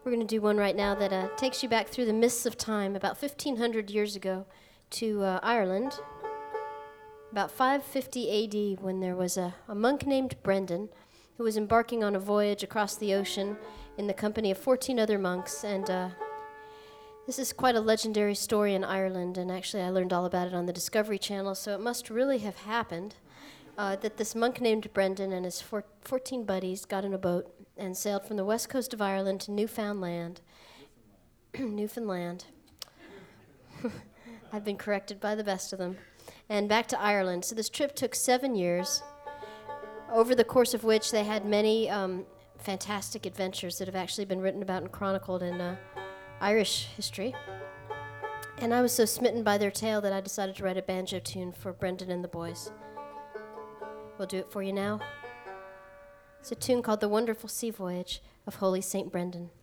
We're going to do one right now that takes you back through the mists of time, about 1,500 years ago, to Ireland, about 550 A.D., when there was a monk named Brendan who was embarking on a voyage across the ocean in the company of 14 other monks. And this is quite a legendary story in Ireland, and actually I learned all about it on the Discovery Channel, so it must really have happened that this monk named Brendan and his 14 buddies got in a boat and sailed from the west coast of Ireland to Newfoundland. Newfoundland. I've been corrected by the best of them. And back to Ireland. So this trip took 7 years, over the course of which they had many fantastic adventures that have actually been written about and chronicled in Irish history. And I was so smitten by their tale that I decided to write a banjo tune for Brendan and the boys. We'll do it for you now. It's a tune called The Wonderful Sea Voyage of Holy St. Brendan.